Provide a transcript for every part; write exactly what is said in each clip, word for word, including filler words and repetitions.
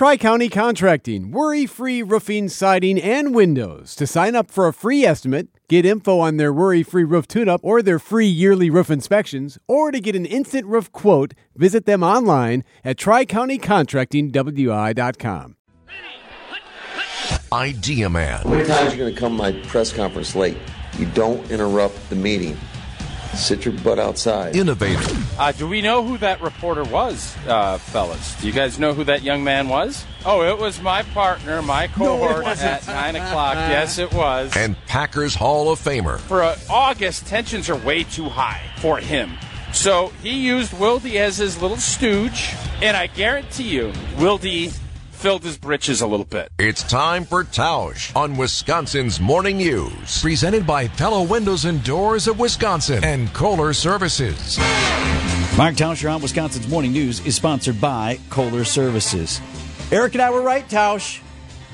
Tri-County Contracting, worry-free roofing, siding, and windows. To sign up for a free estimate, get info on their worry-free roof tune-up or their free yearly roof inspections, or to get an instant roof quote, visit them online at tri county contracting w i dot com. Idea Man. How many times are you going to come to my press conference late? You don't interrupt the meeting. Sit your butt outside. Innovator. Uh, do we know who that reporter was, uh, fellas? Do you guys know who that young man was? Oh, it was my partner, my cohort no, at nine o'clock. Yes, it was. And Packers Hall of Famer. For uh, August, tensions are way too high for him. So he used Wilde as his little stooge, and I guarantee you, Wilde filled his britches a little bit. It's time for Tausch on Wisconsin's Morning News. Presented by Pella Windows and Doors of Wisconsin and Kohler Services. Mark Tausch on Wisconsin's Morning News is sponsored by Kohler Services. Eric and I were right, Tausch.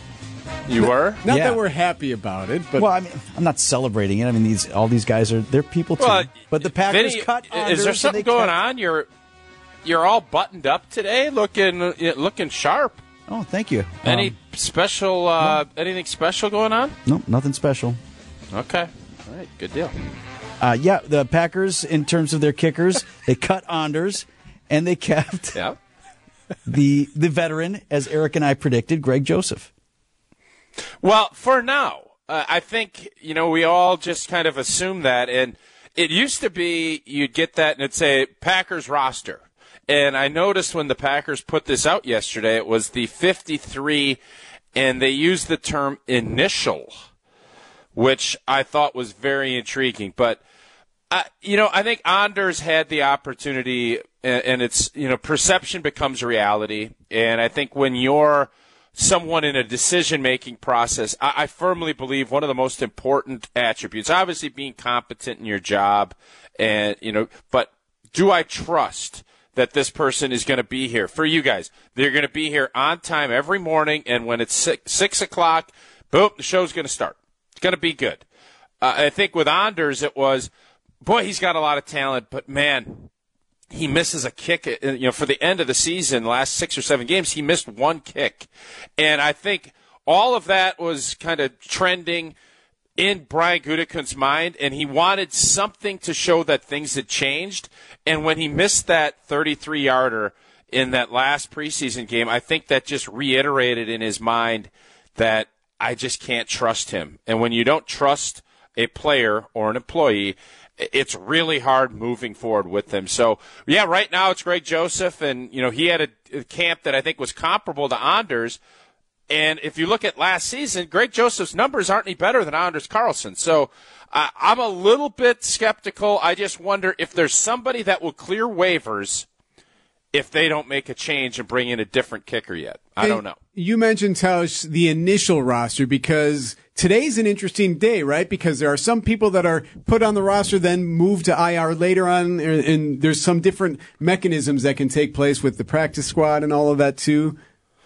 You were? Not Yeah. that we're happy about it, but Well, I mean, I'm not celebrating it. I mean, these all these guys are they're people too. Well, but the Packers Vinny, cut. Is Anders there and something they going cut- on? You're you're all buttoned up today, looking looking sharp. Oh, thank you. Any Um, special? Uh, no. Anything special going on? no, nothing special. Okay, all right, good deal. Uh, yeah, the Packers, in terms of their kickers, they cut Anders, and they kept Yeah. the the veteran, as Eric and I predicted, Greg Joseph. Well, for now, uh, I think, you know, we all just kind of assume that. And it used to be you'd get that and it'd say Packers roster. And I noticed when the Packers put this out yesterday, it was the fifty-three, and they used the term initial, which I thought was very intriguing. But, uh, you know, I think Anders had the opportunity, and, and it's, you know, perception becomes reality. And I think when you're someone in a decision-making process, I, I firmly believe one of the most important attributes, obviously being competent in your job, and you know, but do I trust that this person is going to be here for you guys? They're going to be here on time every morning, and when it's six, six o'clock, boom, the show's going to start. It's going to be good. Uh, I think with Anders, it was, boy, he's got a lot of talent, but man, he misses a kick, you know, for the end of the season, last six or seven games, he missed one kick. And I think all of that was kind of trending in Brian Gutekunst's mind, and he wanted something to show that things had changed. And when he missed that thirty-three-yarder in that last preseason game, I think that just reiterated in his mind that I just can't trust him. And when you don't trust a player or an employee, it's really hard moving forward with them. So, yeah, right now it's Greg Joseph, and, you know, he had a, a camp that I think was comparable to Anders. And if you look at last season, Greg Joseph's numbers aren't any better than Anders Carlson. So uh, I'm a little bit skeptical. I just wonder if there's somebody that will clear waivers if they don't make a change and bring in a different kicker yet. I Hey, don't know. You mentioned, Tausch, the initial roster, because today's an interesting day, right? Because there are some people that are put on the roster, then move to I R later on, and, and there's some different mechanisms that can take place with the practice squad and all of that too.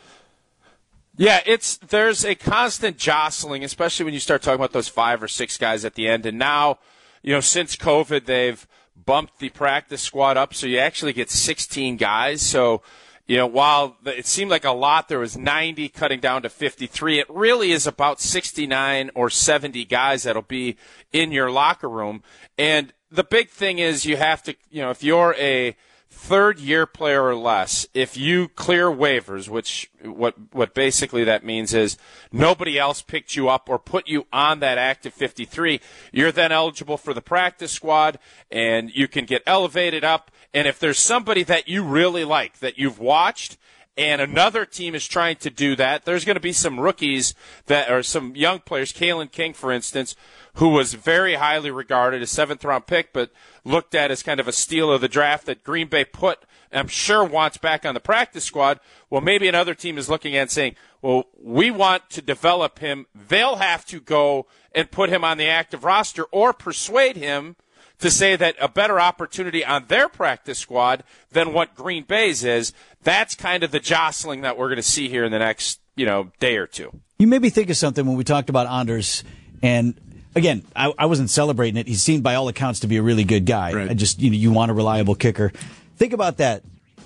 Yeah, it's there's a constant jostling, especially when you start talking about those five or six guys at the end. And now, you know, since COVID, they've bumped the practice squad up, so you actually get sixteen guys. So, you know, while it seemed like a lot, there was ninety cutting down to fifty-three. It really is about sixty-nine or seventy guys that'll be in your locker room. And the big thing is you have to, you know, if you're a third-year player or less, if you clear waivers, which what what basically that means is nobody else picked you up or put you on that active fifty-three, you're then eligible for the practice squad, and you can get elevated up. And if there's somebody that you really like, that you've watched, and another team is trying to do that, there's going to be some rookies that are some young players, Kalen King, for instance, who was very highly regarded, a seventh-round pick, but looked at as kind of a steal of the draft that Green Bay put, I'm sure, wants back on the practice squad. Well, maybe another team is looking at and saying, well, we want to develop him. They'll have to go and put him on the active roster or persuade him to say that a better opportunity on their practice squad than what Green Bay's is. That's kind of the jostling that we're going to see here in the next, you know, day or two. You made me think of something when we talked about Anders, and again, I, I wasn't celebrating it. He seemed by all accounts to be a really good guy. Right. I just, you know, you want a reliable kicker. Think about that.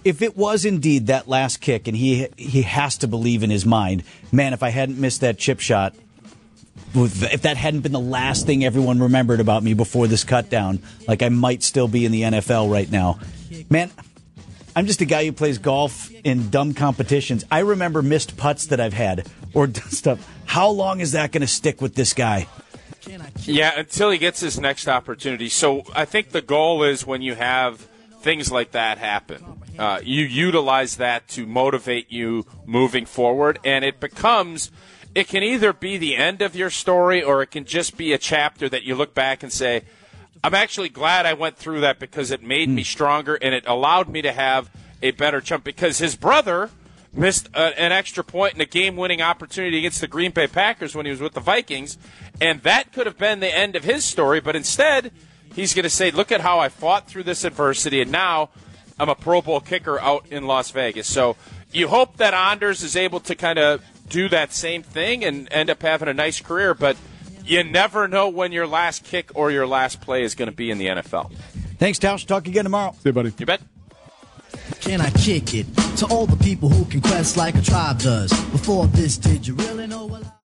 if it was indeed that last kick, and he he has to believe in his mind, man, if I hadn't missed that chip shot, if that hadn't been the last thing everyone remembered about me before this cut down, like I might still be in the N F L right now. Man, I'm just a guy who plays golf in dumb competitions. I remember missed putts that I've had or stuff. How long is that going to stick with this guy? Yeah, until he gets his next opportunity. So I think the goal is when you have things like that happen, uh, you utilize that to motivate you moving forward, and it becomes, it can either be the end of your story or it can just be a chapter that you look back and say, I'm actually glad I went through that because it made me stronger and it allowed me to have a better jump, because his brother missed a, an extra point in a game-winning opportunity against the Green Bay Packers when he was with the Vikings, and that could have been the end of his story, but instead he's going to say, look at how I fought through this adversity, and now I'm a Pro Bowl kicker out in Las Vegas. So you hope that Anders is able to kind of do that same thing and end up having a nice career, but you never know when your last kick or your last play is going to be in the N F L. Thanks, Tausch. Talk again tomorrow. See you, buddy. You bet. Can I kick it to all the people who can quest like a tribe does? Before this, did you really know what I